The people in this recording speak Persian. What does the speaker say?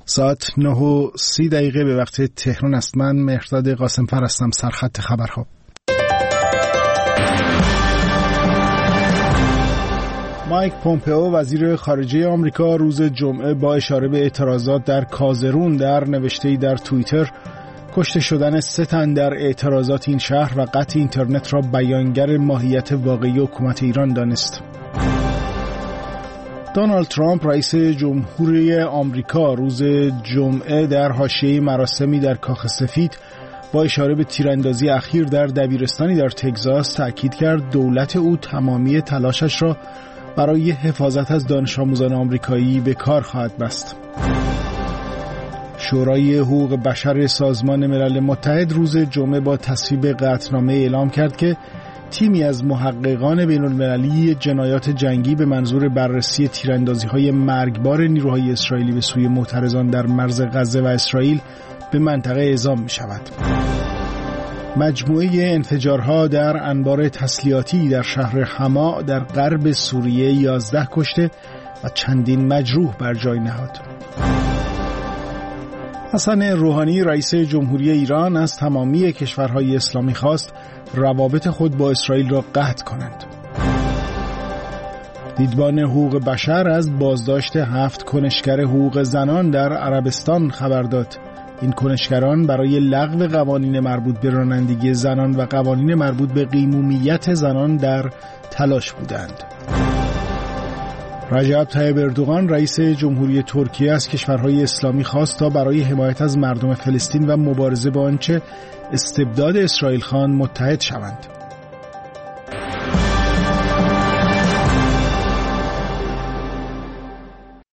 ساعت 9:30 به وقت تهران است. من مهرداد قاسم‌فر هستم. سرخط خبرها. مایک پومپئو وزیر خارجه آمریکا روز جمعه با اشاره به اعتراضات در کازرون در نوشته‌ای در توییتر کشته شدن 3 تن در اعتراضات این شهر و قطع اینترنت را بیانگر ماهیت واقعی حکومت ایران دانست. دونالد ترامپ رئیس جمهوری آمریکا روز جمعه در حاشیه مراسمی در کاخ سفید با اشاره به تیراندازی اخیر در دبیرستانی در تگزاس تأکید کرد دولت او تمامی تلاشش را برای حفاظت از دانش آموزان آمریکایی به کار خواهد بست. شورای حقوق بشر سازمان ملل متحد روز جمعه با تصویب قطعنامه اعلام کرد که تیمی از محققان بین‌المللی جنایات جنگی به منظور بررسی تیراندازی‌های مرگبار نیروهای اسرائیلی به سوی معترضان در مرز غزه و اسرائیل به منطقه اعزام می‌شود. مجموعه انفجارها در انبار تسلیحاتی در شهر حما در غرب سوریه 11 کشته و چندین مجروح بر جای نهاد. حسن روحانی رئیس جمهوری ایران از تمامی کشورهای اسلامی خواست روابط خود با اسرائیل را قطع کنند. دیدبان حقوق بشر از بازداشت 7 کنشگر حقوق زنان در عربستان خبر داد. این کنشگران برای لغو قوانین مربوط به رانندگی زنان و قوانین مربوط به قیمومیت زنان در تلاش بودند. رجب طیب اردوغان رئیس جمهوری ترکیه از کشورهای اسلامی خواست تا برای حمایت از مردم فلسطین و مبارزه با آنچه استبداد اسرائیل خان متحد شوند.